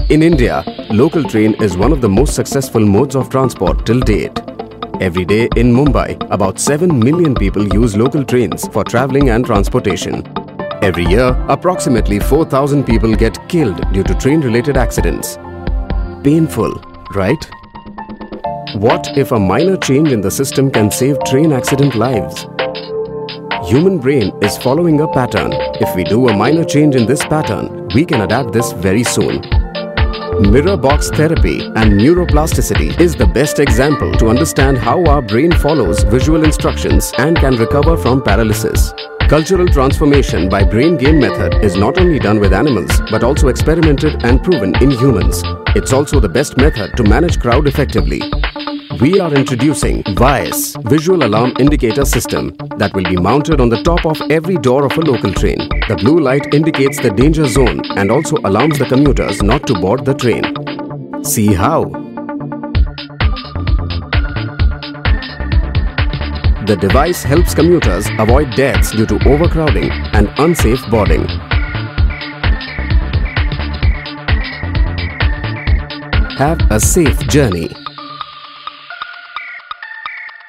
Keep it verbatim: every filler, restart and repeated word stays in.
In India, local train is one of the most successful modes of transport till date. Every day in Mumbai, about seven million people use local trains for travelling and transportation. Every year, approximately four thousand people get killed due to train-related accidents. Painful, right? What if a minor change in the system can save train accident lives? Human brain is following a pattern. If we do a minor change in this pattern, we can adapt this very soon. Mirror box therapy and neuroplasticity is the best example to understand how our brain follows visual instructions and can recover from paralysis. Cultural transformation by brain game method is not only done with animals but also experimented and proven in humans. It's also the best method to manage crowd effectively. We are introducing V I S, Visual Alarm Indicator System, that will be mounted on the top of every door of a local train. The blue light indicates the danger zone and also alarms the commuters not to board the train. See how? The device helps commuters avoid deaths due to overcrowding and unsafe boarding. Have a safe journey.